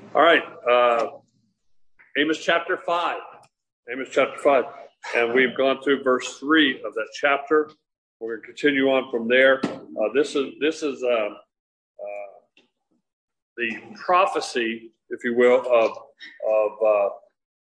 All right. Amos chapter 5. Amos chapter 5. And we've gone through verse 3 of that chapter. We're going to continue on from there. This is the prophecy, if you will, of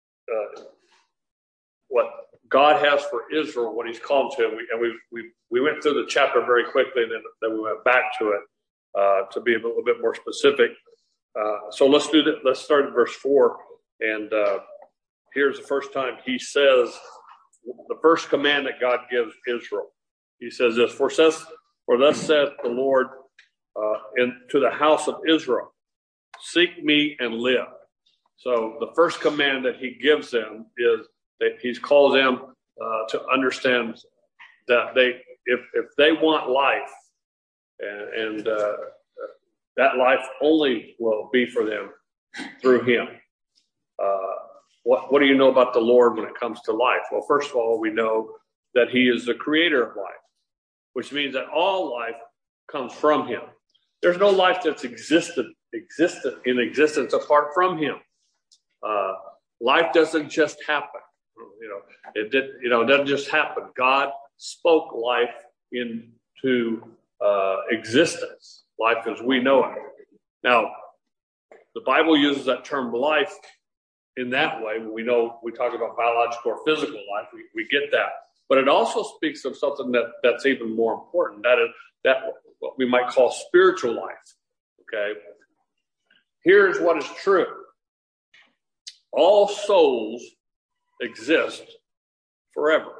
what God has for Israel, what he's called to. And we went through the chapter very quickly, and then we went back to it to be a little bit more specific. So let's do that. Let's start at verse 4. And here's the first time he says the first command that God gives Israel. He says this, for thus saith the Lord to the house of Israel, seek me and live. So the first command that he gives them is that he calls them to understand that if they want life, and that life only will be for them through him. What do you know about the Lord when it comes to life? Well, first of all, we know that he is the creator of life, which means that all life comes from him. There's no life that's existent in existence apart from him. Life doesn't just happen. It doesn't just happen. God spoke life into existence, life as we know it. Now, the Bible uses that term life in that way. We talk about biological or physical life. We get that. But it also speaks of something that's even more important. That what we might call spiritual life. Okay. Here's what is true. All souls exist forever.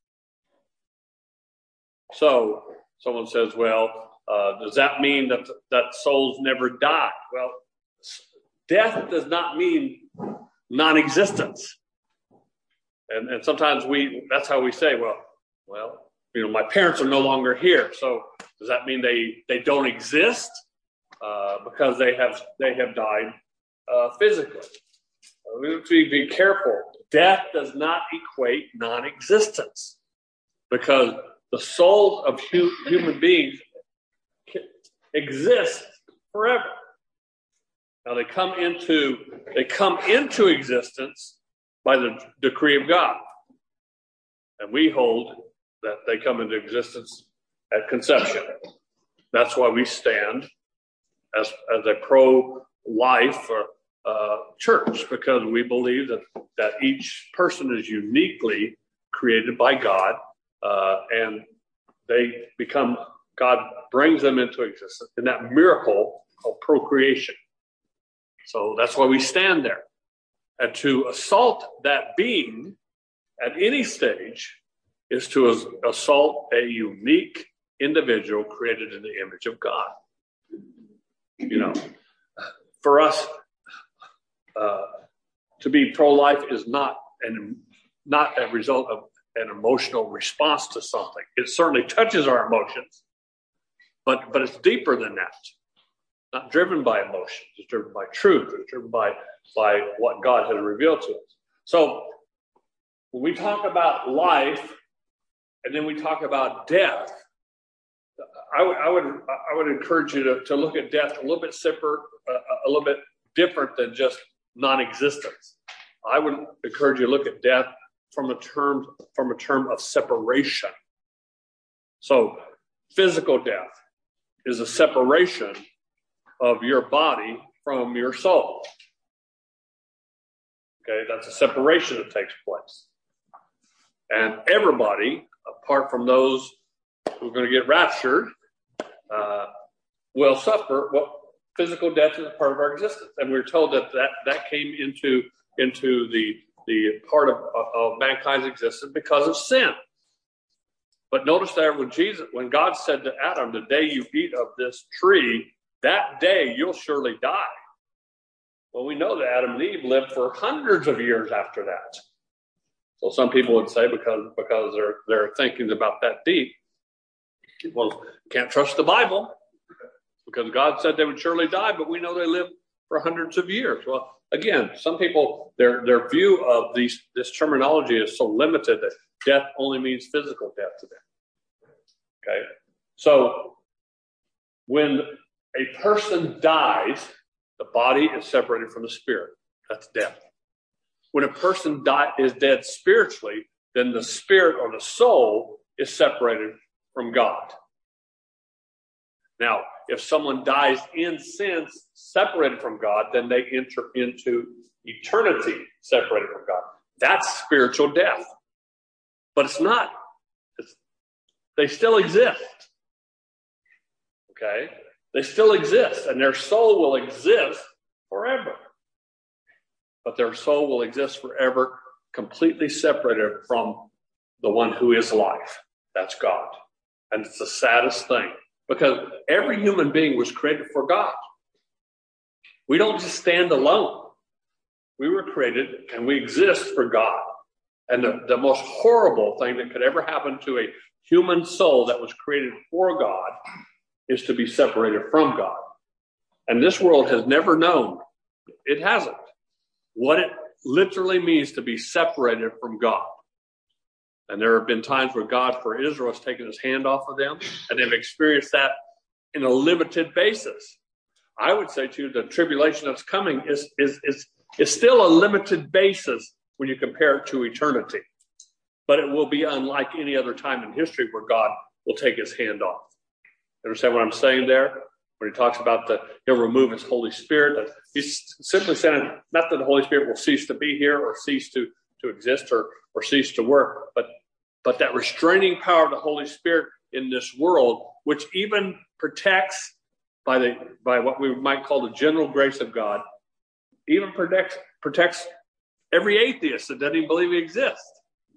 So someone says, well, does that mean that souls never die? Well, death does not mean non-existence. And sometimes that's how we say, well, my parents are no longer here. So does that mean they don't exist? Because they have died physically. We have to be careful. Death does not equate non-existence, because the souls of human beings exist forever. Now they come into existence by the decree of God, and we hold that they come into existence at conception. That's why we stand as a pro-life church, because we believe that each person is uniquely created by God, and God brings them into existence in that miracle of procreation. So that's why we stand there. And to assault that being at any stage is to assault a unique individual created in the image of God. For us, to be pro-life is not a result of an emotional response to something. It certainly touches our emotions, but it's deeper than that. Not driven by emotions. It's driven by truth. It's driven by what God has revealed to us. So when we talk about life, and then we talk about death, I would encourage you to look at death a little bit separate, a little bit different than just non-existence. I would encourage you to look at death from a term of separation. So physical death is a separation of your body from your soul. Okay, that's a separation that takes place. And everybody, apart from those who are going to get raptured, will suffer. Well, physical death is a part of our existence. And we're told that came into the part of mankind's existence because of sin. But notice there when God said to Adam, the day you eat of this tree, that day you'll surely die. Well, we know that Adam and Eve lived for hundreds of years after that. So some people would say because their thinking's about that deep, well, can't trust the Bible because God said they would surely die, but we know they lived for hundreds of years. Well, again, some people, their view of this terminology is so limited that death only means physical death to them. Okay? So when a person dies, The body is separated from the spirit. That's death. When a person is dead spiritually, then the spirit or the soul is separated from God. Now, if someone dies in sin, separated from God, then they enter into eternity separated from God. That's spiritual death. But it's not. They still exist. Okay? They still exist, and their soul will exist forever. But their soul will exist forever, completely separated from the one who is life. That's God. And it's the saddest thing, because every human being was created for God. We don't just stand alone. We were created and we exist for God. And the most horrible thing that could ever happen to a human soul that was created for God is to be separated from God. And this world has never known, it hasn't, what it literally means to be separated from God. And there have been times where God, for Israel, has taken his hand off of them, and they've experienced that in a limited basis. I would say to you, the tribulation that's coming is still a limited basis when you compare it to eternity. But it will be unlike any other time in history where God will take his hand off. You understand what I'm saying there? When he talks about he'll remove his Holy Spirit. He's simply saying not that the Holy Spirit will cease to be here or cease to exist or cease to work, but that restraining power of the Holy Spirit in this world, which even protects by what we might call the general grace of God, even protects every atheist that doesn't even believe he exists.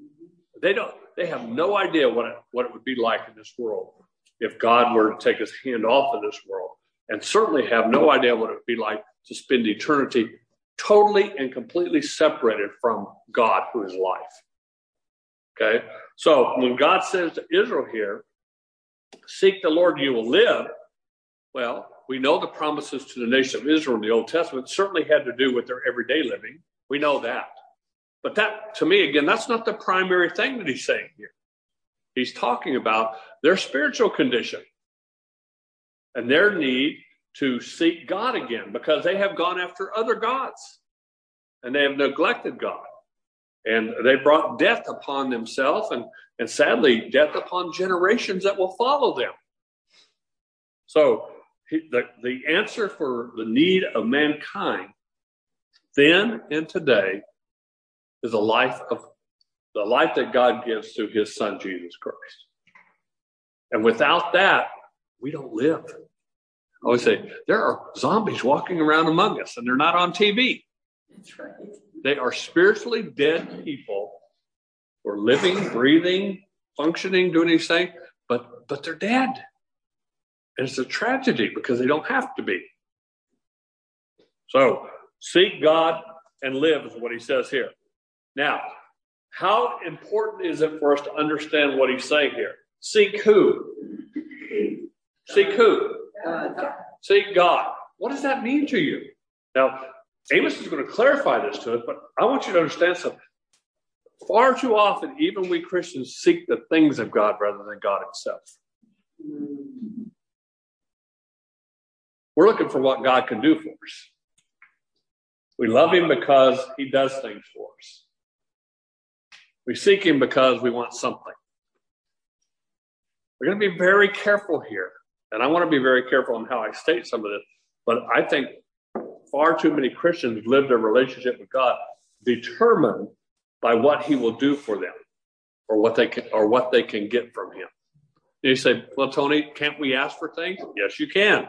They have no idea what it would be like in this world if God were to take his hand off of this world, and certainly have no idea what it would be like to spend eternity totally and completely separated from God, who is life. Okay? So when God says to Israel here, seek the Lord, you will live, well, we know the promises to the nation of Israel in the Old Testament certainly had to do with their everyday living. We know that. But that, to me, again, that's not the primary thing that he's saying here. He's talking about their spiritual condition and their need to seek God again, because they have gone after other gods and they have neglected God. And they brought death upon themselves and sadly, death upon generations that will follow them. So the answer for the need of mankind then and today is the life that God gives through his son, Jesus Christ. And without that, we don't live. I always say, there are zombies walking around among us, and they're not on TV. That's right. They are spiritually dead people who are living, breathing, functioning, doing anything, but they're dead. And it's a tragedy because they don't have to be. So, seek God and live is what he says here. Now, how important is it for us to understand what he's saying here? Seek who? Seek who? Seek God. What does that mean to you? Now, Amos is going to clarify this to us, but I want you to understand something. Far too often, even we Christians seek the things of God rather than God himself. We're looking for what God can do for us. We love him because he does things for us. We seek him because we want something. We're going to be very careful here. And I want to be very careful on how I state some of this. But I think far too many Christians live their relationship with God determined by what he will do for them or what they can get from him. And you say, well, Tony, can't we ask for things? Yes, you can.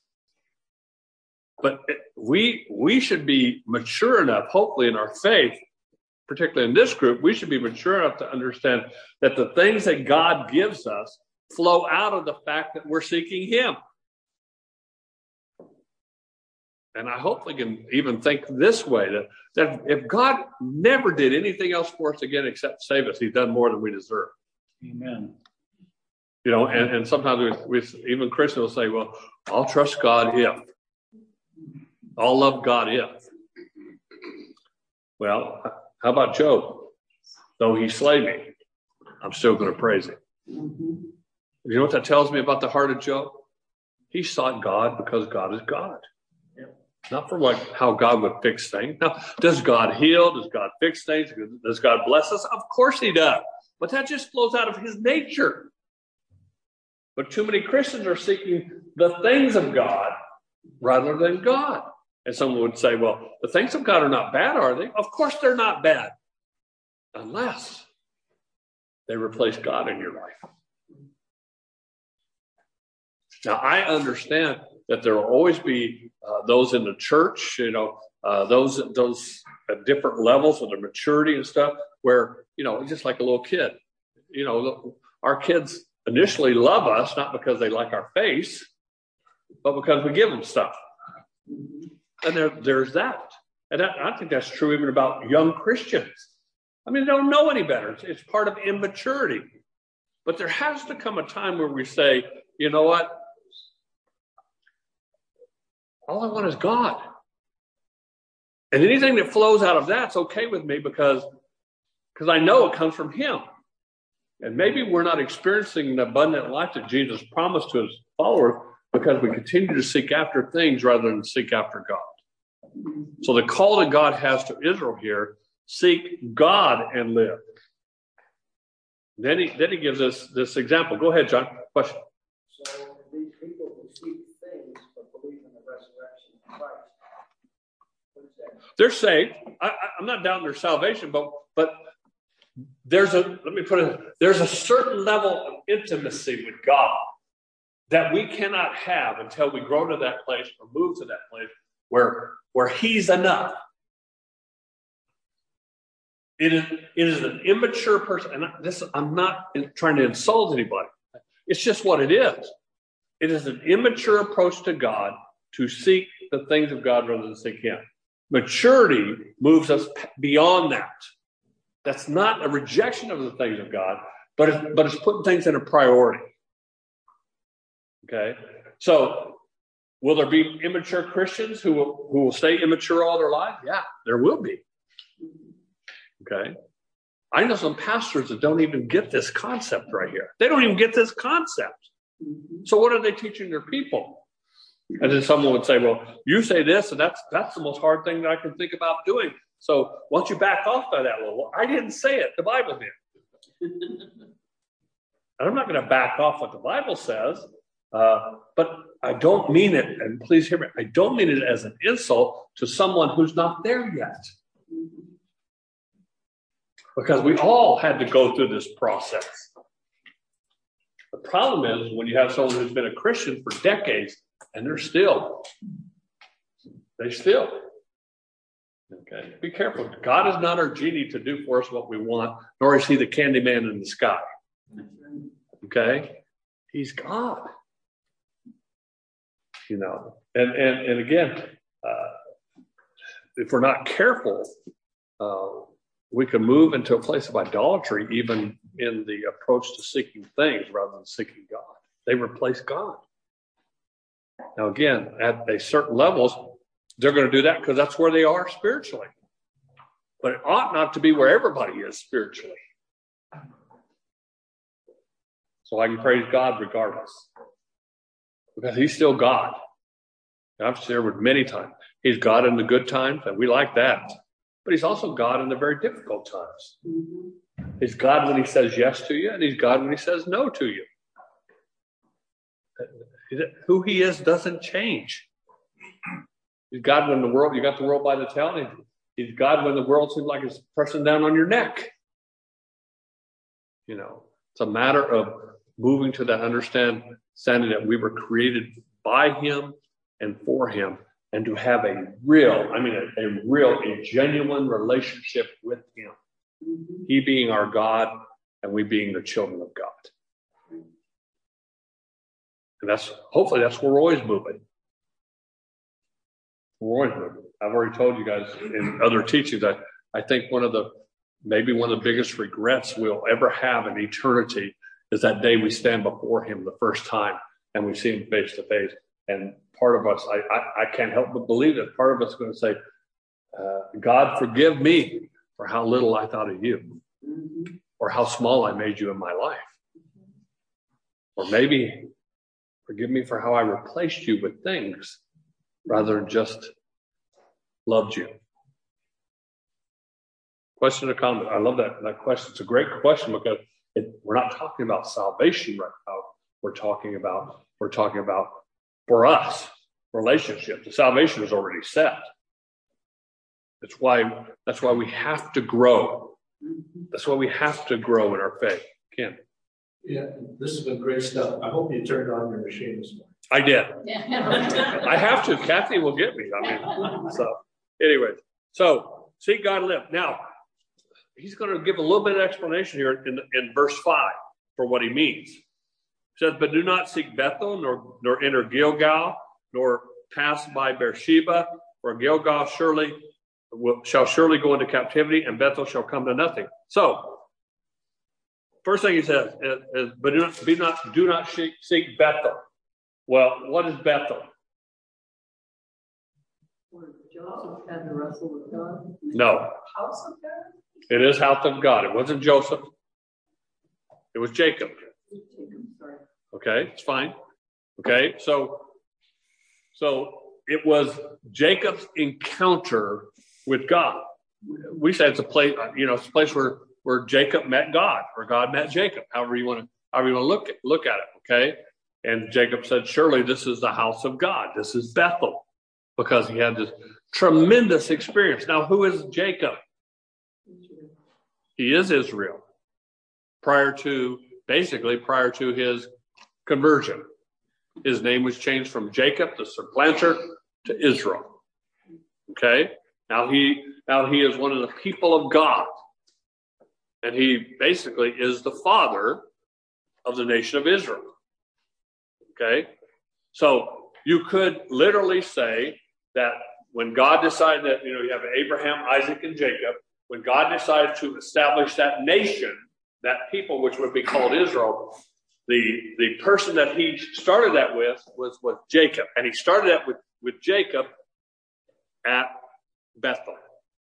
But we should be mature enough, hopefully, in our faith, particularly in this group, we should be mature enough to understand that the things that God gives us flow out of the fact that we're seeking him. And I hope we can even think this way, that if God never did anything else for us again except save us, he's done more than we deserve. Amen. You know, and sometimes we even Christians will say, well, I'll trust God if. I'll love God if. Well, how about Job? Though he slay me, I'm still going to praise him. Mm-hmm. You know what that tells me about the heart of Job? He sought God because God is God. Yep. Not for how God would fix things. Now, does God heal? Does God fix things? Does God bless us? Of course he does. But that just flows out of his nature. But too many Christians are seeking the things of God rather than God. And someone would say, well, the things of God are not bad, are they? Of course they're not bad. Unless they replace God in your life. Now, I understand that there will always be those in the church, those at different levels of their maturity and stuff, where, just like a little kid, our kids initially love us, not because they like our face, but because we give them stuff. And there's that. And I think that's true even about young Christians. I mean, they don't know any better. It's part of immaturity. But there has to come a time where we say, you know what? All I want is God. And anything that flows out of that's okay with me because I know it comes from him. And maybe we're not experiencing the abundant life that Jesus promised to his followers because we continue to seek after things rather than seek after God. So the call that God has to Israel here, seek God and live. Then he gives us this example. Go ahead, John. Question. So these people who seek things but believe in the resurrection of Christ, what is that? They're saved. I'm not doubting their salvation, but there's a certain level of intimacy with God that we cannot have until we grow to that place or move to that place where he's enough. It is an immature person, and I'm not trying to insult anybody. It's just what it is. It is an immature approach to God to seek the things of God rather than seek him. Maturity moves us beyond that. That's not a rejection of the things of God, but it's putting things in a priority. Okay? So, will there be immature Christians who will stay immature all their life? Yeah, there will be. Okay? I know some pastors that don't even get this concept right here. They don't even get this concept. So what are they teaching their people? And then someone would say, well, you say this, and that's the most hard thing that I can think about doing. So why don't you back off by that a little? Well, I didn't say it. The Bible did. And I'm not going to back off what the Bible says, but I don't mean it, and please hear me, I don't mean it as an insult to someone who's not there yet. Because we all had to go through this process. The problem is when you have someone who's been a Christian for decades and they still. Okay, be careful. God is not our genie to do for us what we want, nor is he the candy man in the sky. Okay, he's God. And again, if we're not careful, we can move into a place of idolatry, even in the approach to seeking things rather than seeking God. They replace God. Now, again, at a certain levels, they're going to do that because that's where they are spiritually. But it ought not to be where everybody is spiritually. So I can praise God regardless. Because he's still God. I've shared with many times. He's God in the good times, and we like that. But he's also God in the very difficult times. He's God when he says yes to you, and he's God when he says no to you. Who he is doesn't change. He's God when you got the world by the tail, and he's God when the world seems like it's pressing down on your neck. It's a matter of moving to that understanding that we were created by him and for him, and to have a genuine relationship with him. He being our God and we being the children of God. And hopefully that's where we're always moving. I've already told you guys in other teachings that I think one of the biggest regrets we'll ever have in eternity is that day we stand before him the first time and we see him face to face. And part of us, I can't help but believe that part of us is going to say, God, forgive me for how little I thought of you, or how small I made you in my life. Or maybe forgive me for how I replaced you with things rather than just loved you. Question or comment? I love that question. It's a great question because we're not talking about salvation right now. We're talking about for us, relationship. The salvation is already set. That's why we have to grow. That's why we have to grow in our faith. Ken. Yeah, this has been great stuff. I hope you turned on your machine this morning. I did. I have to. Kathy will get me. So anyways. So see God live. Now, he's going to give a little bit of explanation here in verse 5 for what he means. He says, but do not seek Bethel, nor enter Gilgal, nor pass by Beersheba, for Gilgal shall surely go into captivity, and Bethel shall come to nothing. So, first thing he says is but do not seek Bethel. Well, what is Bethel? Where Joseph had to wrestle with God? No. House of God? It is house of God. It wasn't Joseph. It was Jacob. Sorry. Okay, it's fine. Okay, so it was Jacob's encounter with God. We say it's a place, it's a place where Jacob met God, or God met Jacob. However you want to look at it. Okay, and Jacob said, "Surely this is the house of God. This is Bethel," because he had this tremendous experience. Now, who is Jacob? He is Israel. Prior to his conversion, his name was changed from Jacob, the supplanter, to Israel. Okay? Now he is one of the people of God. And he basically is the father of the nation of Israel. Okay? So you could literally say that when God decided that, you have Abraham, Isaac, and Jacob, when God decided to establish that nation, that people, which would be called Israel, the person that he started that with was Jacob. And he started that with Jacob at Bethel.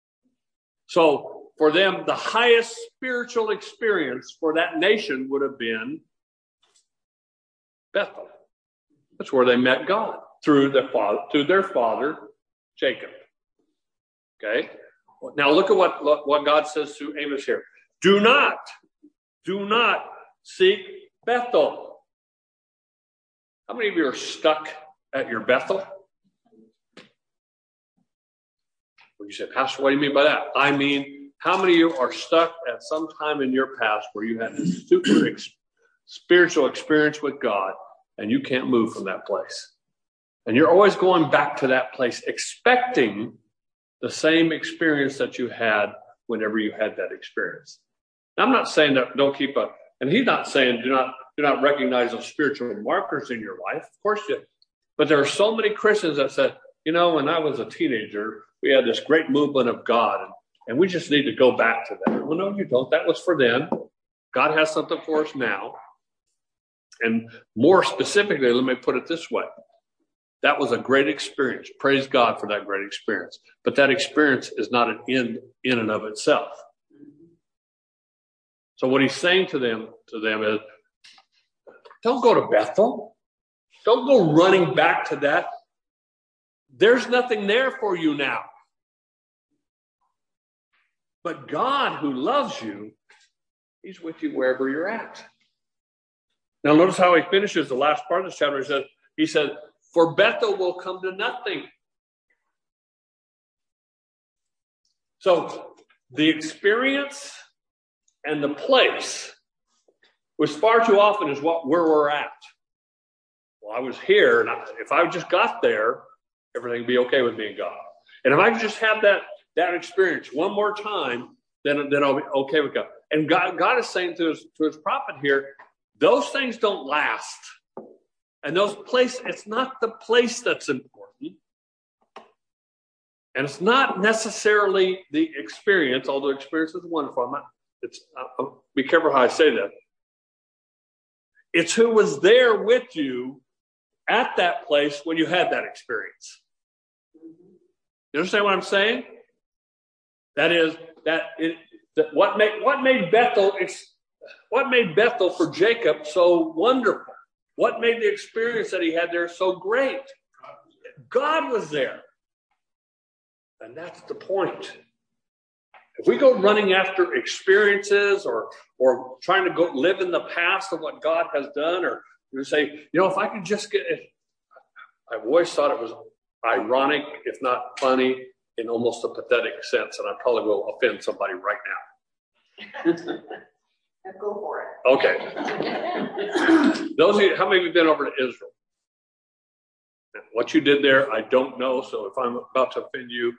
So for them, the highest spiritual experience for that nation would have been Bethel. That's where they met God through their father, Jacob. Okay? Now look at what God says to Amos here. Do not seek Bethel. How many of you are stuck at your Bethel? Well, you said, Pastor, what do you mean by that? I mean, how many of you are stuck at some time in your past where you had this super spiritual experience with God and you can't move from that place? And you're always going back to that place expecting the same experience that you had whenever you had that experience. Now, I'm not saying that don't keep up, and he's not saying do not recognize those spiritual markers in your life. Of course you do. But there are so many Christians that said, when I was a teenager, we had this great movement of God, and we just need to go back to that. Well, no, you don't. That was for then. God has something for us now. And more specifically, let me put it this way. That was a great experience. Praise God for that great experience. But that experience is not an end in and of itself. So what he's saying to them is, don't go to Bethel. Don't go running back to that. There's nothing there for you now. But God, who loves you, he's with you wherever you're at. Now notice how he finishes the last part of this chapter. He says, for Bethel will come to nothing. So the experience and the place, which far too often is where we're at. Well, I was here, and if I just got there, everything would be okay with me and God. And if I could just have that experience one more time, then I'll be okay with God. And God is saying to his prophet here, those things don't last. And it's not the place that's important. And it's not necessarily the experience, although experience is wonderful. Be careful how I say that. It's who was there with you at that place when you had that experience. You understand what I'm saying? That is what made Bethel for Jacob so wonderful? What made the experience that he had there so great? God was there. And that's the point. If we go running after experiences or trying to go live in the past of what God has done, or you say, if I could just get it. I've always thought it was ironic, if not funny, in almost a pathetic sense, and I probably will offend somebody right now. Go for it. Okay. Those of you, how many of you have been over to Israel? What you did there, I don't know, so if I'm about to offend you,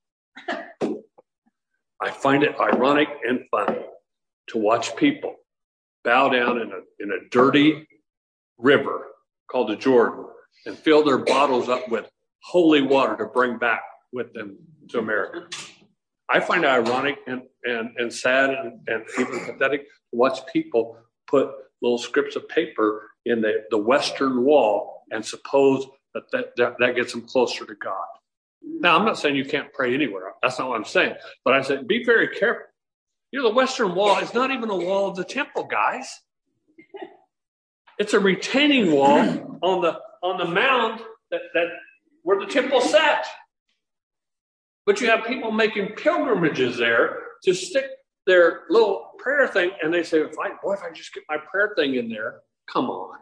I find it ironic and funny to watch people bow down in a dirty river called the Jordan and fill their bottles up with holy water to bring back with them to America. I find it ironic and sad and even pathetic to watch people put little strips of paper in the Western Wall and suppose that gets them closer to God. Now, I'm not saying you can't pray anywhere. That's not what I'm saying. But I said, be very careful. The Western Wall is not even a wall of the temple, guys. It's a retaining wall on the mound that where the temple sat. But you have people making pilgrimages there to stick their little prayer thing, and they say, if I just get my prayer thing in there, come on.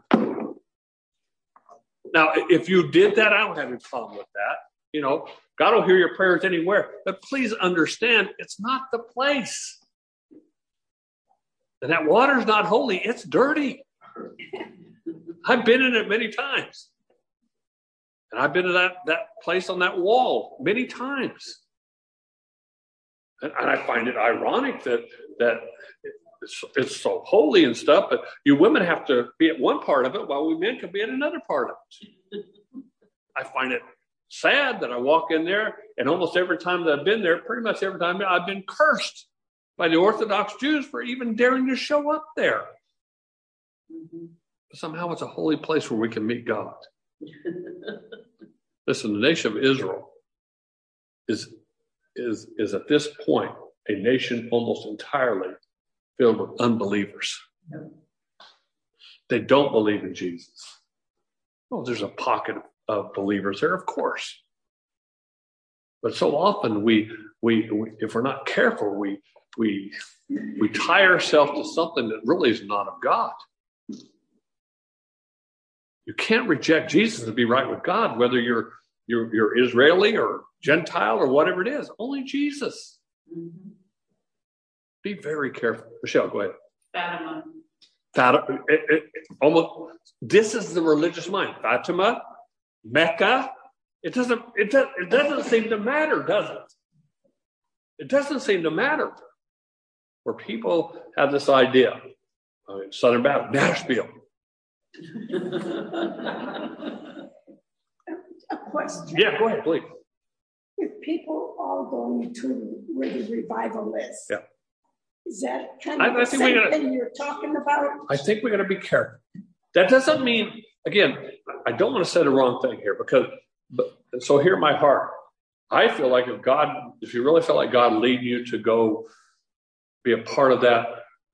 Now, if you did that, I don't have any problem with that. God will hear your prayers anywhere. But please understand, it's not the place. And that water's not holy. It's dirty. I've been in it many times. And I've been to that place on that wall many times. And I find it ironic that it's so holy and stuff, but you women have to be at one part of it while we men can be at another part of it. I find it sad that I walk in there, and almost every time that I've been there, pretty much every time I've been cursed by the Orthodox Jews for even daring to show up there. Mm-hmm. Somehow it's a holy place where we can meet God. Listen, the nation of Israel is at this point a nation almost entirely filled with unbelievers. Yep. They don't believe in Jesus. Well, there's a pocket of believers there, of course. But so often we if we're not careful, we tie ourselves to something that really is not of God. You can't reject Jesus to be right with God, whether you're Israeli or Gentile or whatever it is. Only Jesus. Mm-hmm. Be very careful. Michelle, go ahead. Fatima. This is the religious mind. Fatima, Mecca. It doesn't seem to matter, does it? It doesn't seem to matter. Where people have this idea. Southern Baptist, Nashville. A question. Yeah, go ahead, please. If people all going to where the revival is, yeah. Is that kind of the same thing you're talking about? I think we got to be careful. That doesn't mean, again, I don't want to say the wrong thing here so hear my heart. I feel like if you really feel like God leading you to go be a part of that,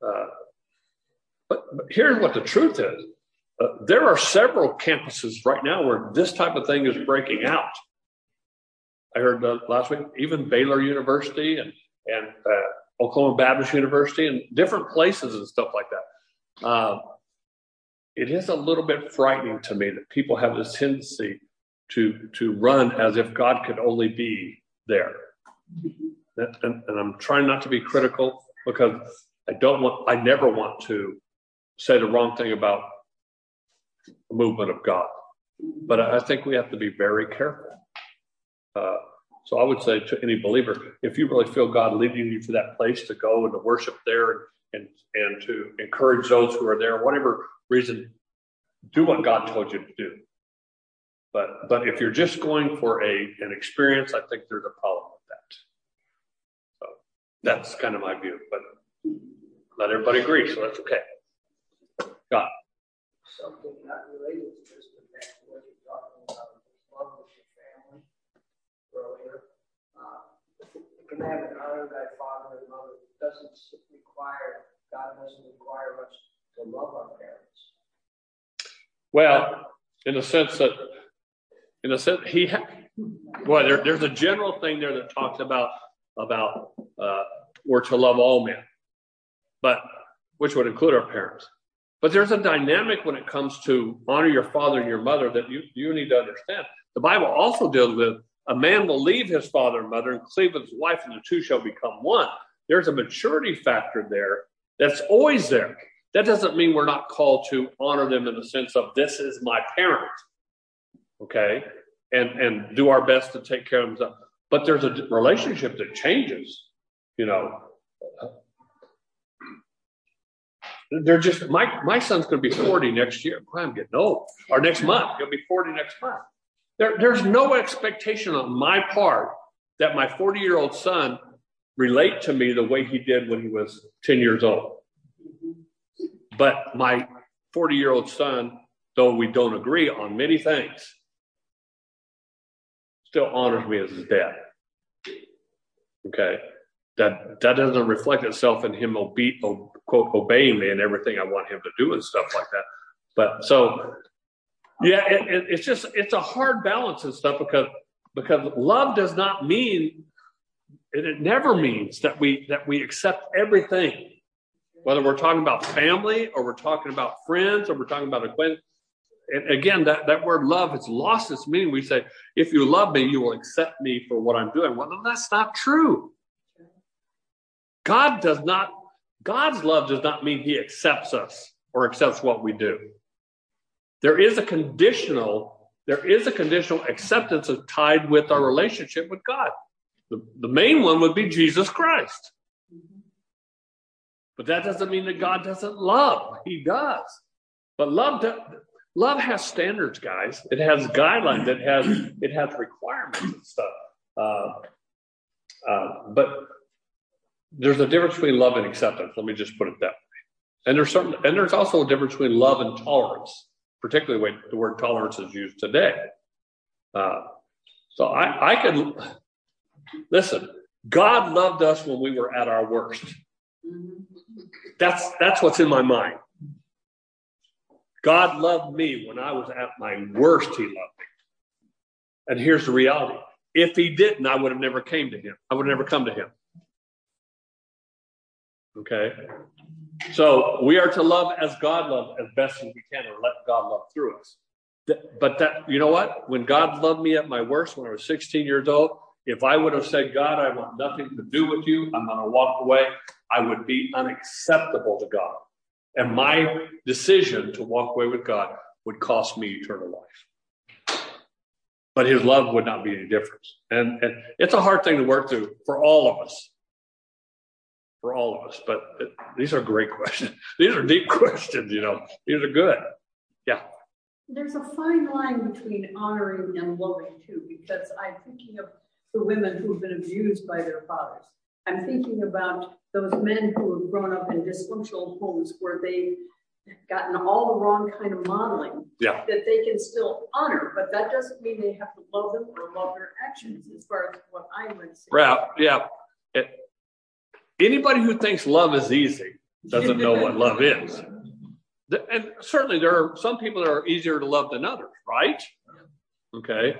but here's what the truth is. There are several campuses right now where this type of thing is breaking out. I heard last week, even Baylor University and Oklahoma Baptist University and different places and stuff like that. It is a little bit frightening to me that people have this tendency to run as if God could only be there. And I'm trying not to be critical because I never want to say the wrong thing about the movement of God. But I think we have to be very careful. So I would say to any believer, if you really feel God leading you to that place to go and to worship there and to encourage those who are there, whatever reason, do what God told you to do. But if you're just going for an experience, I think there's a problem with that. So that's kind of my view. But not everybody agrees, so that's okay. God. Something not related to this, but back to what you're talking about, love with your family earlier. The commandment, honor thy father and mother, God doesn't require us to love our parents. Well, in the sense Well, there's a general thing there that talks about we're to love all men, but which would include our parents. But there's a dynamic when it comes to honor your father and your mother that you need to understand. The Bible also deals with a man will leave his father and mother and cleave with his wife, and the two shall become one. There's a maturity factor there that's always there. That doesn't mean we're not called to honor them in the sense of this is my parent, okay, and do our best to take care of them. But there's a relationship that changes, you know. They're just my son's going to be 40 next year. I'm getting old. Or next month, he'll be 40 next month. There's no expectation on my part that my 40-year-old son relate to me the way he did when he was 10 years old. But my 40-year-old son, though we don't agree on many things, still honors me as his dad. Okay? That doesn't reflect itself in him quote, obeying me and everything I want him to do and stuff like that. But so, yeah, it's a hard balance and stuff because love does not mean, it never means that we accept everything, whether we're talking about family or we're talking about friends or we're talking about acquaintance. And again, that word love has lost its meaning. We say, if you love me, you will accept me for what I'm doing. Well, that's not true. God's love does not mean he accepts us or accepts what we do. There is a conditional acceptance that's tied with our relationship with God. The main one would be Jesus Christ. But that doesn't mean that God doesn't love. He does. But love has standards, guys. It has guidelines. It has requirements and stuff. But there's a difference between love and acceptance. Let me just put it that way. And there's also a difference between love and tolerance, particularly the way the word tolerance is used today. So I could listen. God loved us when we were at our worst. That's what's in my mind. God loved me when I was at my worst. He loved me. And here's the reality: if he didn't, I would have never came to him. I would have never come to him. Okay, so we are to love as God loved as best as we can, or let God love through us. But you know what? When God loved me at my worst, when I was 16 years old, if I would have said, God, I want nothing to do with you, I'm going to walk away, I would be unacceptable to God. And my decision to walk away with God would cost me eternal life. But his love would not be any difference. And it's a hard thing to work through for all of us. For all of us. But these are great questions. These are deep questions, you know. These are good. Yeah. There's a fine line between honoring and loving, too, because I'm thinking of the women who've been abused by their fathers. I'm thinking about those men who have grown up in dysfunctional homes where they've gotten all the wrong kind of modeling that they can still honor, but that doesn't mean they have to love them or love their actions, as far as what I would say. Yeah. Anybody who thinks love is easy doesn't know what love is. And certainly there are some people that are easier to love than others, right? Okay.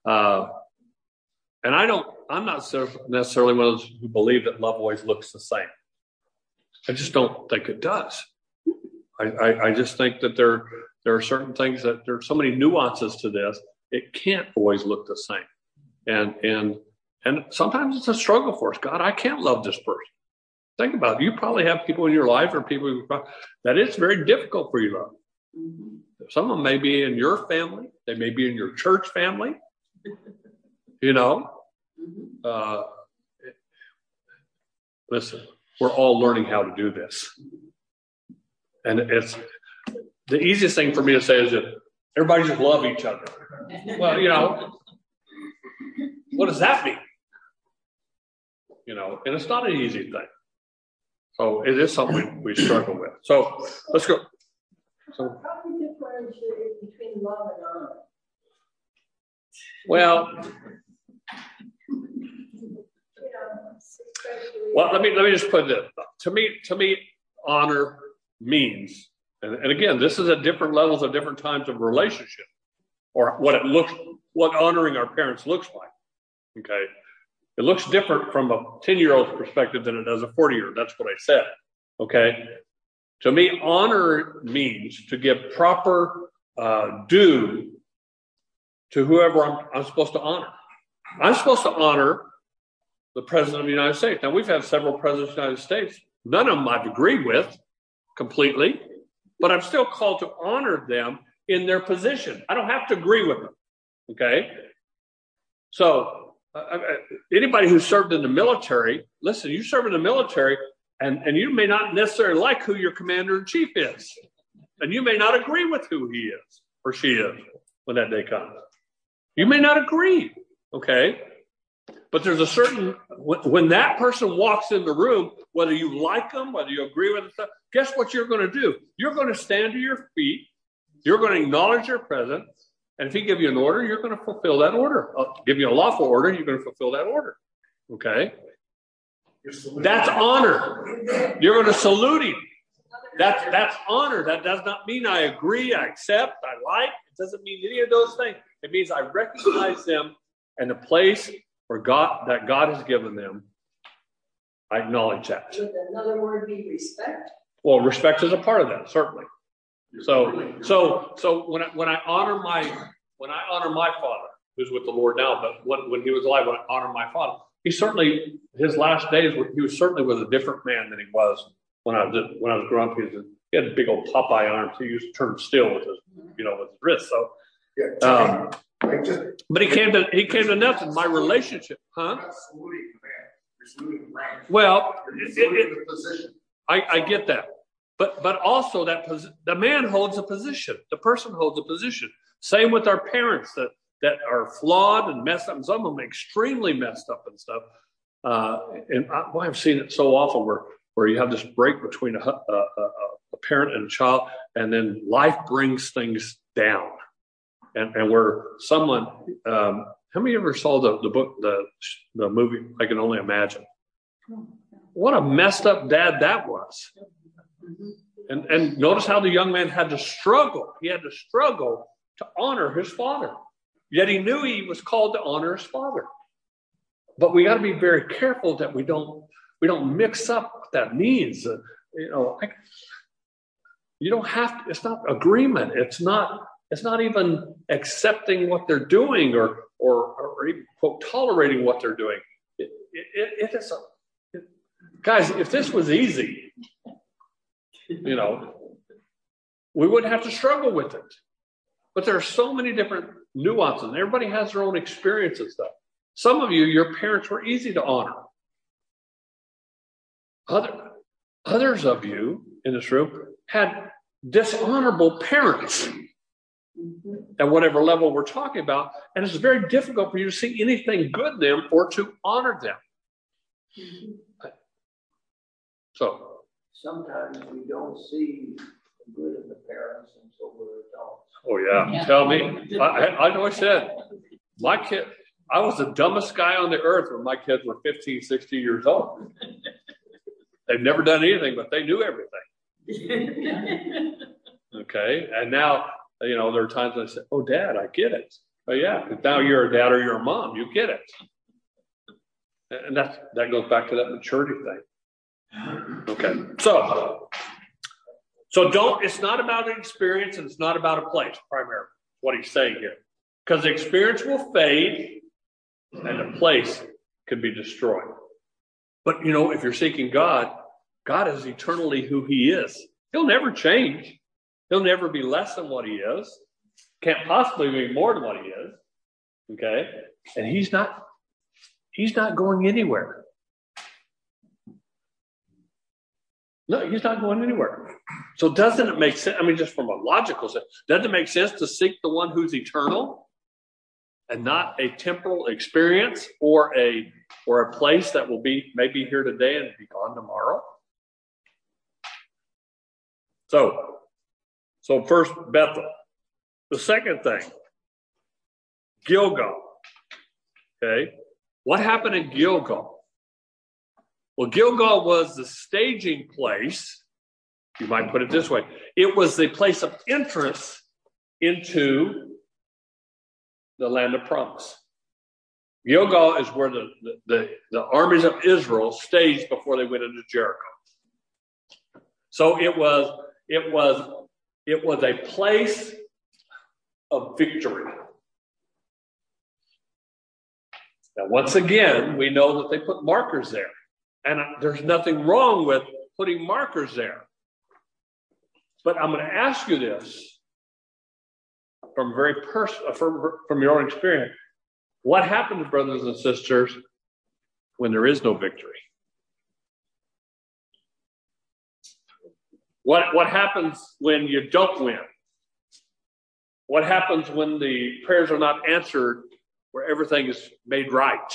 And I'm not necessarily one of those who believe that love always looks the same. I just don't think it does. I just think that there are certain things that there are so many nuances to this. It can't always look the same. And sometimes it's a struggle for us. God, I can't love this person. Think about it. You probably have people in your life or people that it's very difficult for you to love. Mm-hmm. Some of them may be in your family. They may be in your church family. You know, listen, we're all learning how to do this. And it's the easiest thing for me to say is that everybody just love each other. Well, you know, what does that mean? You know, and it's not an easy thing. So it is something we struggle with. So let's go. So, how do you differentiate between love and honor? Well, let me just put it. To me, honor means, and again, this is at different levels of different times of relationship, or what honoring our parents looks like. Okay. It looks different from a 10-year-old's perspective than it does a 40-year-old. That's what I said. Okay. To me, honor means to give proper due to whoever I'm supposed to honor. I'm supposed to honor the President of the United States. Now, we've had several presidents of the United States. None of them I've agreed with completely, but I'm still called to honor them in their position. I don't have to agree with them. Okay. So anybody who served in the military, listen, you serve in the military and you may not necessarily like who your commander-in-chief is. And you may not agree with who he is or she is when that day comes. You may not agree. Okay. But there's a certain, when that person walks in the room, whether you like them, whether you agree with them, guess what you're going to do? You're going to stand to your feet. You're going to acknowledge your presence. And if he gives you an order, you're going to fulfill that order. Give you a lawful order, you're going to fulfill that order. Okay? That's honor. You're going to salute him. That's honor. That does not mean I agree, I accept, I like. It doesn't mean any of those things. It means I recognize them and the place where God has given them. I acknowledge that. Would another word be respect? Well, respect is a part of that, certainly. So when I honor my father, who's with the Lord now, but when he was alive, when I honor my father, his last days, he was certainly was a different man than he was when I was growing up. He had big old Popeye arms. He used to turn still with his wrist. So, but he came to nothing. My relationship, huh? Well, I get that. But also the man holds a position. The person holds a position. Same with our parents that are flawed and messed up. And some of them extremely messed up and stuff. I've seen it so often where you have this break between a parent and a child, and then life brings things down. And where someone, how many ever saw the book, the movie, I Can Only Imagine? What a messed up dad that was. And notice how the young man had to struggle. He had to struggle to honor his father. Yet he knew he was called to honor his father. But we got to be very careful that we don't mix up what that means. You don't have to, it's not agreement. It's not even accepting what they're doing or even, quote, tolerating what they're doing. It is guys, if this was easy, we wouldn't have to struggle with it. But there are so many different nuances. Everybody has their own experience and stuff. Some of you, your parents were easy to honor. Others of you in this room had dishonorable parents at whatever level we're talking about. And it's very difficult for you to see anything good in them or to honor them. So sometimes we don't see the good in the parents until we're adults. Oh, yeah. Tell me. I always said, my kid, I was the dumbest guy on the earth when my kids were 15, 16 years old. They've never done anything, but they knew everything. Okay. And now, there are times when I say, oh, Dad, I get it. Oh, yeah. Now you're a dad or you're a mom. You get it. And that goes back to that maturity thing. Okay. So it's not about an experience and it's not about a place, primarily, what he's saying here. Because the experience will fade and the place can be destroyed. But, if you're seeking God, God is eternally who he is. He'll never change. He'll never be less than what he is. Can't possibly be more than what he is. Okay? And he's not going anywhere. No, he's not going anywhere. So doesn't it make sense? I mean, just from a logical sense, doesn't it make sense to seek the one who's eternal and not a temporal experience or a place that will be maybe here today and be gone tomorrow? So first, Bethel. The second thing, Gilgal. Okay. What happened in Gilgal? Well, Gilgal was the staging place. You might put it this way. It was the place of entrance into the land of promise. Gilgal is where the armies of Israel staged before they went into Jericho. So it was a place of victory. Now, once again, we know that they put markers there. And there's nothing wrong with putting markers there. But I'm going to ask you this from from your own experience. What happens, brothers and sisters, when there is no victory? What happens when you don't win? What happens when the prayers are not answered, where everything is made right?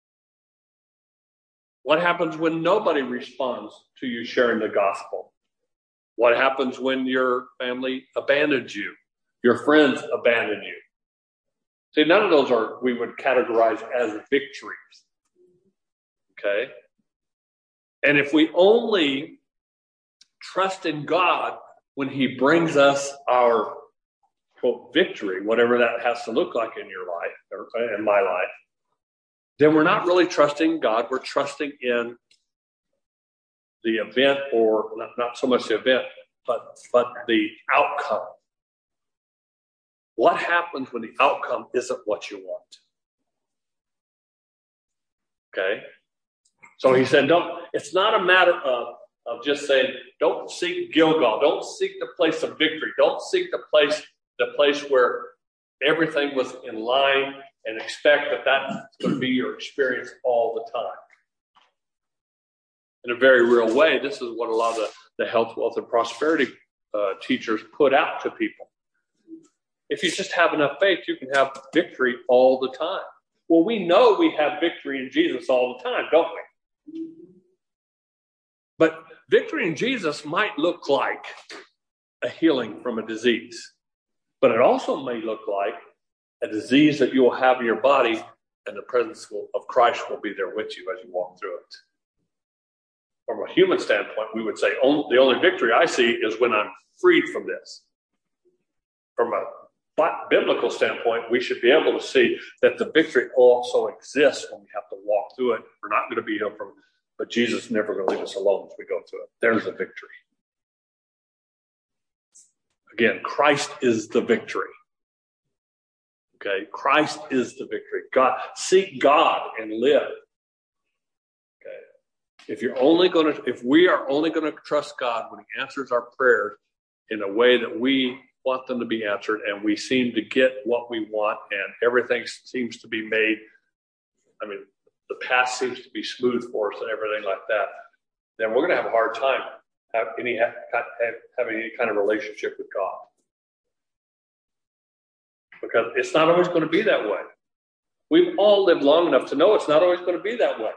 What happens when nobody responds to you sharing the gospel? What happens when your family abandons you? Your friends abandon you? See, none of those we would categorize as victories. Okay? And if we only trust in God when he brings us our, quote, victory, whatever that has to look like in your life, or in my life, then we're not really trusting God. We're trusting in the event, or not so much the event, but the outcome. What happens when the outcome isn't what you want? Okay? So he said, it's not a matter of just saying, don't seek Gilgal. Don't seek the place of victory. Don't seek the place where everything was in line and expect that that's going to be your experience all the time. In a very real way, this is what a lot of the health, wealth, and prosperity teachers put out to people. If you just have enough faith, you can have victory all the time. Well, we know we have victory in Jesus all the time, don't we? But victory in Jesus might look like a healing from a disease. But it also may look like a disease that you will have in your body, and the presence of Christ will be there with you as you walk through it. From a human standpoint, we would say the only victory I see is when I'm freed from this. From a biblical standpoint, we should be able to see that the victory also exists when we have to walk through it. We're not going to be healed from it, but Jesus is never going to leave us alone as we go through it. There's a victory. Again, Christ is the victory. Okay, Christ is the victory. God, seek God and live. Okay, if we are only going to trust God when He answers our prayers in a way that we want them to be answered, and we seem to get what we want, and everything seems to be made. I mean, the path seems to be smooth for us and everything like that. Then we're going to have a hard time having any kind of relationship with God. Because it's not always going to be that way. We've all lived long enough to know it's not always going to be that way.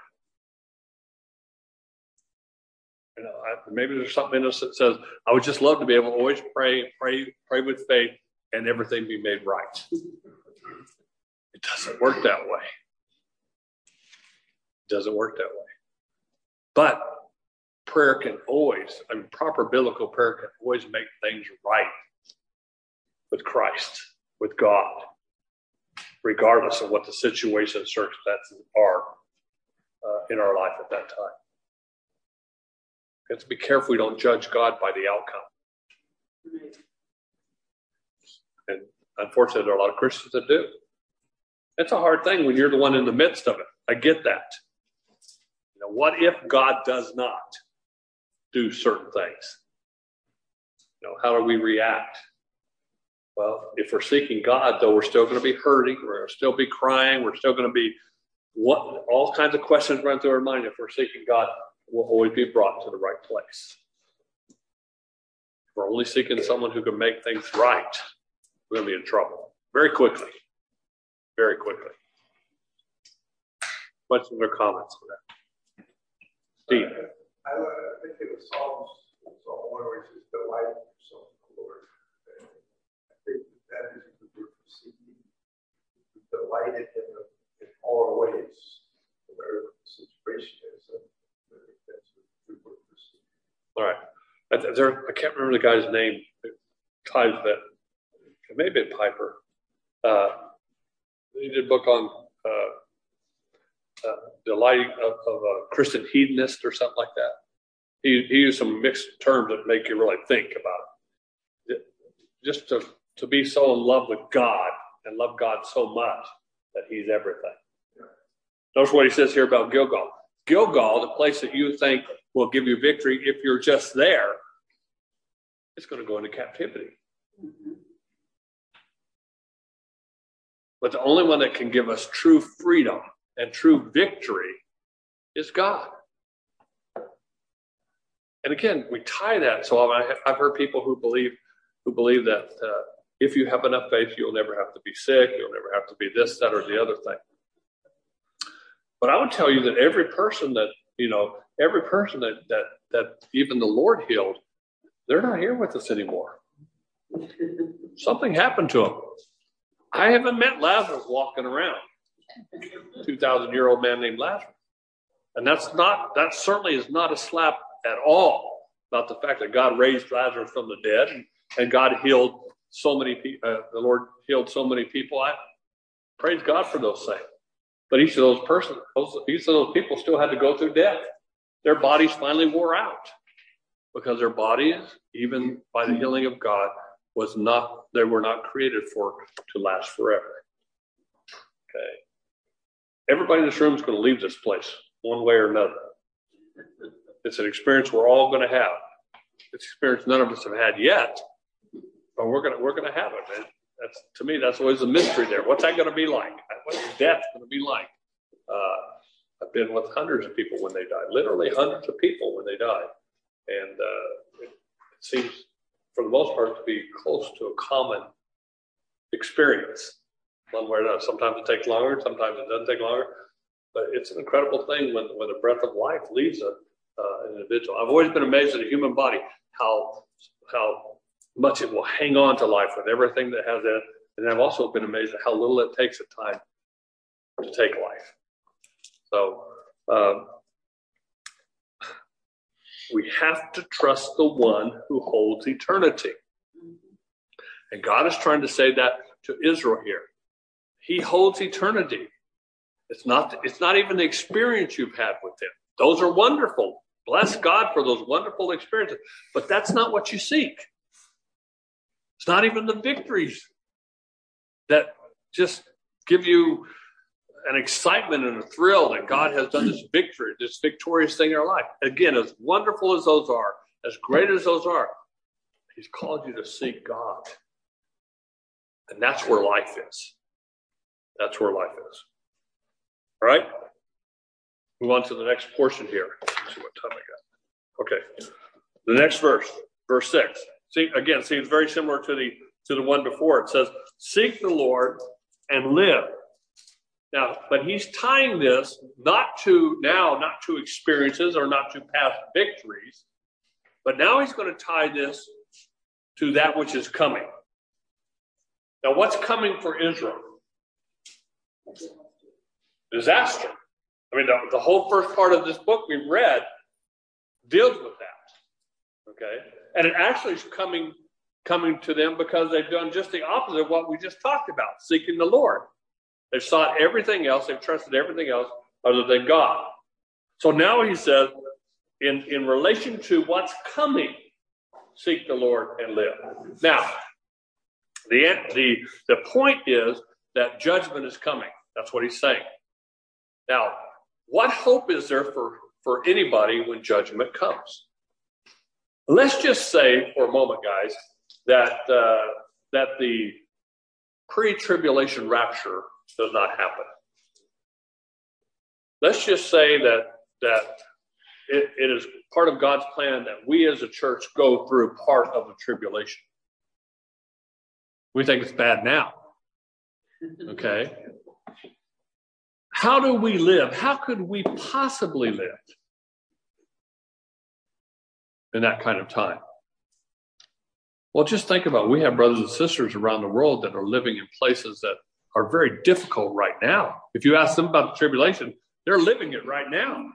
You know, maybe there's something in us that says, I would just love to be able to always pray with faith and everything be made right. It doesn't work that way. It doesn't work that way. But prayer can always, proper biblical prayer can always make things right with Christ, with God, regardless of what the situation and circumstances are in our life at that time. We have to be careful we don't judge God by the outcome. And unfortunately, there are a lot of Christians that do. It's a hard thing when you're the one in the midst of it. I get that. You know, what if God does not do certain things? You know, how do we react? Well, if we're seeking God, though, we're still going to be hurting. We're going to still be crying. We're still going to be all kinds of questions run through our mind. If we're seeking God, we'll always be brought to the right place. If we're only seeking someone who can make things right, we're going to be in trouble very quickly. Very quickly. Questions or comments on that? Steve. I think it was Psalm 1 where it says, delight yourself in the Lord. I think that is the word for seeking. Delighted in all our ways, whatever the situation is. I think that's the word for seeking. All right. I can't remember the guy's name. Ties that. It may have been Piper. He did a book on delighting of a Christian hedonist or something like that. He used some mixed terms that make you really think about it. Just to be so in love with God and love God so much that he's everything. Notice what he says here about Gilgal. Gilgal, the place that you think will give you victory if you're just there, it's going to go into captivity. But the only one that can give us true freedom and true victory is God. And again, we tie that. So I've heard people who believe that if you have enough faith, you'll never have to be sick. You'll never have to be this, that, or the other thing. But I would tell you that every person that even the Lord healed, they're not here with us anymore. Something happened to them. I haven't met Lazarus walking around. 2,000-year-old man named Lazarus. And that certainly is not a slap at all about the fact that God raised Lazarus from the dead and God healed so many people. The Lord healed so many people. I praise God for those things. But each of those people still had to go through death. Their bodies finally wore out because their bodies, even by the healing of God, they were not created to last forever. Okay. Everybody in this room is going to leave this place one way or another. It's an experience we're all going to have. It's an experience none of us have had yet, but we're going to have it, man. To me, that's always a mystery there. What's that going to be like? What's death going to be like? I've been with hundreds of people when they die, literally hundreds of people when they die. And it seems, for the most part, to be close to a common experience, one way or another. Sometimes it takes longer, sometimes it doesn't take longer. But it's an incredible thing when the breath of life leaves an individual. I've always been amazed at the human body, how much it will hang on to life with everything that has in it. And I've also been amazed at how little it takes at time to take life. So we have to trust the one who holds eternity. And God is trying to say that to Israel here. He holds eternity. It's not even the experience you've had with him. Those are wonderful. Bless God for those wonderful experiences. But that's not what you seek. It's not even the victories that just give you an excitement and a thrill that God has done this victory, this victorious thing in our life. Again, as wonderful as those are, as great as those are, he's called you to seek God. And that's where life is. That's where life is. All right? Move on to the next portion here. Let's see what time I got. Okay. The next verse 6. Seems very similar to the one before. It says, seek the Lord and live. Now, but he's tying this not to experiences or not to past victories, but now he's going to tie this to that which is coming. Now, what's coming for Israel? Disaster. I mean, the whole first part of this book we've read deals with that. Okay? And it actually is coming to them because they've done just the opposite of what we just talked about, seeking the Lord. They've sought everything else. They've trusted everything else other than God. So now he says, in relation to what's coming, seek the Lord and live. Now, the point is that judgment is coming. That's what he's saying. Now, what hope is there for anybody when judgment comes? Let's just say for a moment, guys, that the pre-tribulation rapture does not happen. Let's just say that it is part of God's plan that we as a church go through part of the tribulation. We think it's bad now. Okay? How do we live? How could we possibly live in that kind of time? Well, just think about it. We have brothers and sisters around the world that are living in places that are very difficult right now. If you ask them about the tribulation, they're living it right now.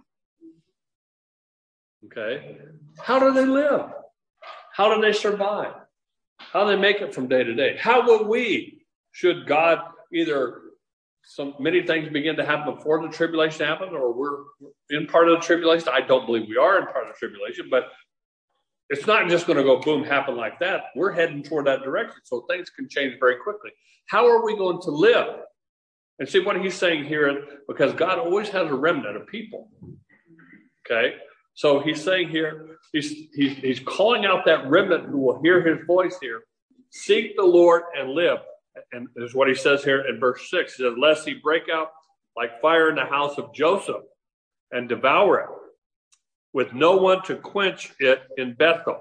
Okay? How do they live? How do they survive? How do they make it from day to day? How will we, should God either many things begin to happen before the tribulation happens, or we're in part of the tribulation. I don't believe we are in part of the tribulation, but it's not just going to go boom, happen like that. We're heading toward that direction, so things can change very quickly. How are we going to live? And see what he's saying here, because God always has a remnant of people. Okay, so he's saying here, he's calling out that remnant who will hear his voice here. Seek the Lord and live. And this is what he says here in verse 6. He says, lest he break out like fire in the house of Joseph and devour it, with no one to quench it in Bethel.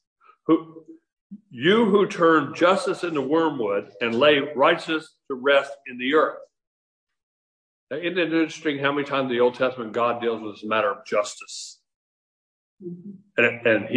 You who turn justice into wormwood and lay righteousness to rest in the earth. Now, isn't it interesting how many times in the Old Testament God deals with this matter of justice? And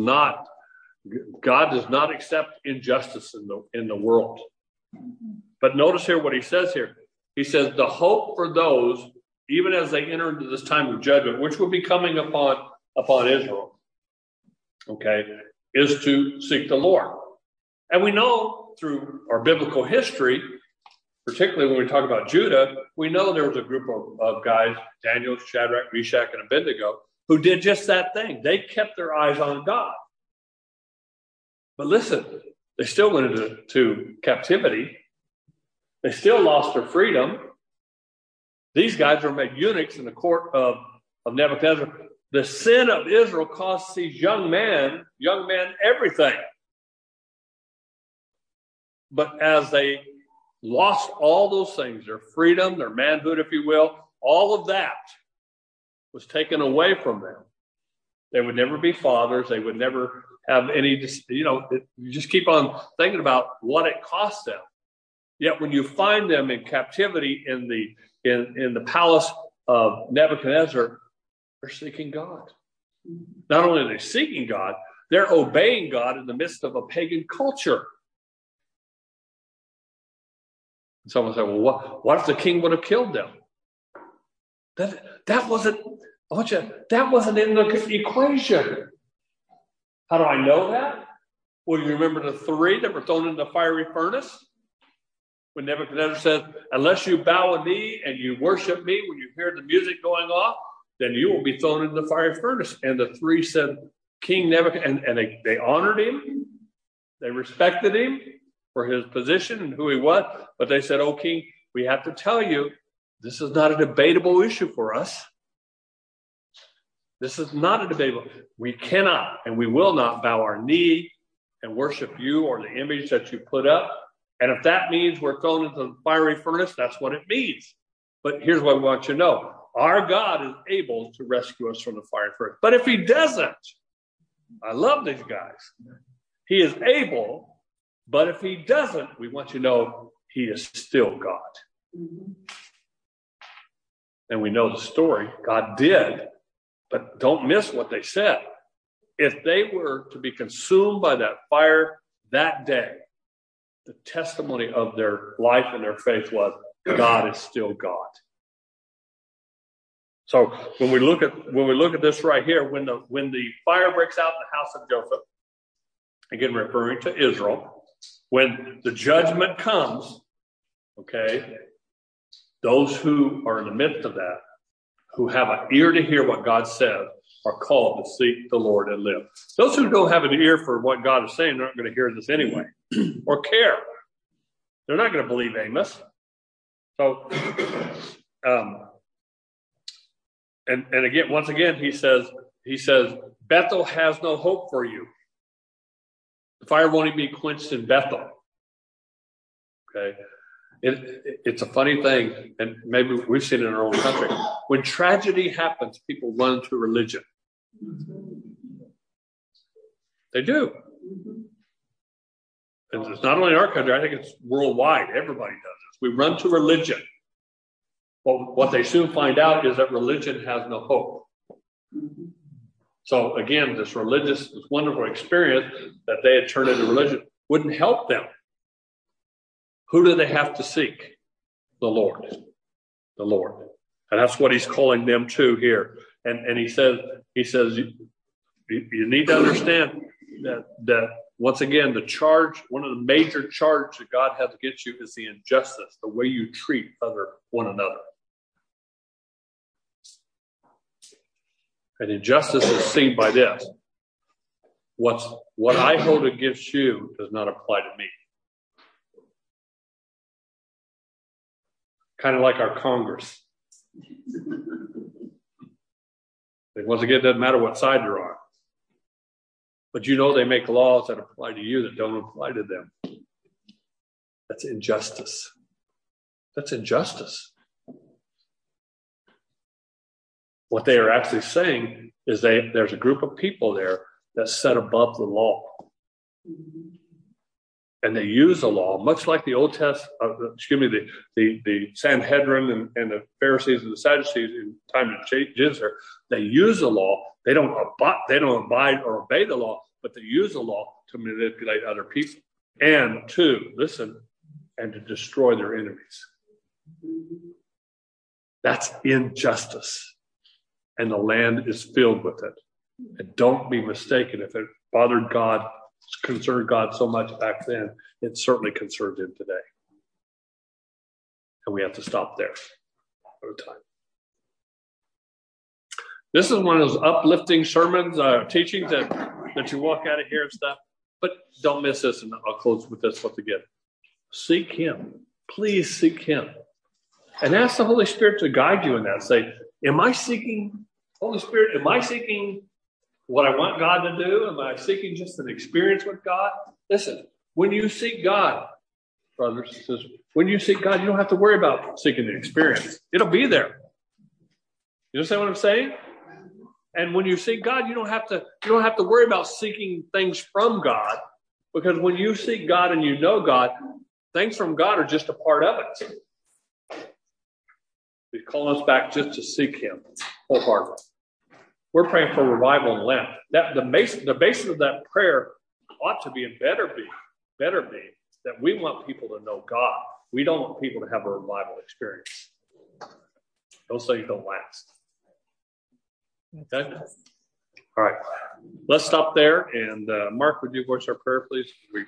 God does not accept injustice in the world. But notice here what he says here. He says, the hope for those, even as they enter into this time of judgment, which will be coming upon Israel, okay, is to seek the Lord. And we know through our biblical history, particularly when we talk about Judah, we know there was a group of guys, Daniel, Shadrach, Meshach, and Abednego, who did just that thing. They kept their eyes on God. But listen, they still went into captivity. They still lost their freedom. These guys were made eunuchs in the court of Nebuchadnezzar. The sin of Israel cost these young men everything. But as they lost all those things, their freedom, their manhood, if you will, all of that was taken away from them. They would never be fathers. They would never have any, you just keep on thinking about what it cost them. Yet when you find them in captivity in the palace of Nebuchadnezzar, they're seeking God. Not only are they seeking God, they're obeying God in the midst of a pagan culture. And someone said, well, what if the king would have killed them? That wasn't in the equation. How do I know that? Well, you remember the 3 that were thrown into the fiery furnace? When Nebuchadnezzar said, unless you bow a knee and you worship me when you hear the music going off, then you will be thrown into the fiery furnace. And the 3 said, King Nebuchadnezzar, and they honored him. They respected him for his position and who he was. But they said, oh, king, we have to tell you, this is not a debatable issue for us. This is not a debatable. We cannot and we will not bow our knee and worship you or the image that you put up. And if that means we're thrown into the fiery furnace, that's what it means. But here's what we want you to know. Our God is able to rescue us from the fiery furnace. But if he doesn't, I love these guys. He is able, but if he doesn't, we want you to know he is still God. And we know the story. God did, but don't miss what they said. If they were to be consumed by that fire that day, the testimony of their life and their faith was, God is still God. So when we look at this right here, when the fire breaks out in the house of Joseph, again referring to Israel, when the judgment comes, okay, those who are in the midst of that, who have an ear to hear what God says, are called to seek the Lord and live. Those who don't have an ear for what God is saying, they're not going to hear this anyway or care. They're not going to believe Amos. So, and again, once again, he says, Bethel has no hope for you. The fire won't even be quenched in Bethel. Okay. It's a funny thing, and maybe we've seen it in our own country. When tragedy happens, people run to religion. They do. And it's not only in our country, I think it's worldwide. Everybody does this. We run to religion. Well, what they soon find out is that religion has no hope. So again, this wonderful experience that they had turned into religion wouldn't help them. Who do they have to seek? The Lord. The Lord. And that's what he's calling them to here. And he says, you need to understand that once again, one of the major charges that God has against you is the injustice, the way you treat one another. And injustice is seen by this. What I hold against you does not apply to me. Kind of like our Congress. Once again, it doesn't matter what side you're on. But they make laws that apply to you that don't apply to them. That's injustice. That's injustice. What they are actually saying is there's a group of people there that's set above the law. And they use the law, much like the Old Testament, the Sanhedrin and the Pharisees and the Sadducees in time of Jesus. They use the law. They don't abide or obey the law, but they use the law to manipulate other people and to and to destroy their enemies. That's injustice. And the land is filled with it. And don't be mistaken, if it bothered God, concerned God so much back then, it certainly concerns him today. And we have to stop there for a time. This is one of those uplifting sermons, teachings that you walk out of here and stuff. But don't miss this, and I'll close with this once again. Seek him. Please seek him. And ask the Holy Spirit to guide you in that. Say, Holy Spirit, am I seeking what I want God to do? Am I seeking just an experience with God? Listen, when you seek God, brothers and sisters, when you seek God, you don't have to worry about seeking the experience. It'll be there. You understand what I'm saying? And when you seek God, you don't have to worry about seeking things from God, because when you seek God and you know God, things from God are just a part of it. He's calling us back just to seek him wholeheartedly. We're praying for revival in Lent. The basis of that prayer ought to be and better be that we want people to know God. We don't want people to have a revival experience. Those things don't last. Okay? All right. Let's stop there. And Mark, would you voice our prayer, please?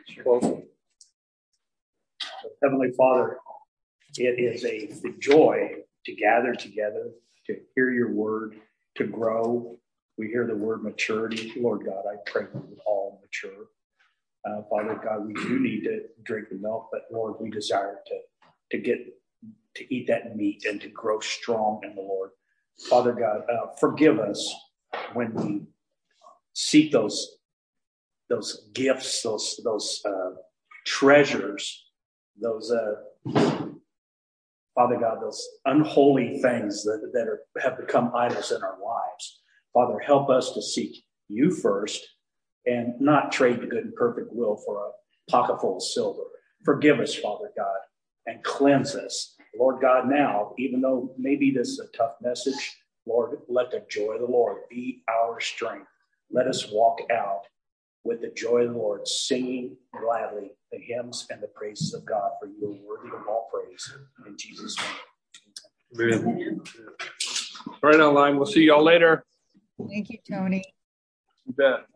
Heavenly Father, it is a joy to gather together, to hear your word, to grow. We hear the word maturity. Lord God, I pray we would all mature. Father God, we do need to drink the milk, but Lord, we desire to eat that meat and to grow strong in the Lord. Father God, forgive us when we seek those gifts, those treasures, those Father God, those unholy things that have become idols in our lives. Father, help us to seek you first and not trade the good and perfect will for a pocket full of silver. Forgive us, Father God, and cleanse us. Lord God, now, even though maybe this is a tough message, Lord, let the joy of the Lord be our strength. Let us walk out with the joy of the Lord, singing gladly the hymns and the praises of God, for you are worthy of all praise. In Jesus' name. Amen. Right online. We'll see y'all later. Thank you, Tony. You bet.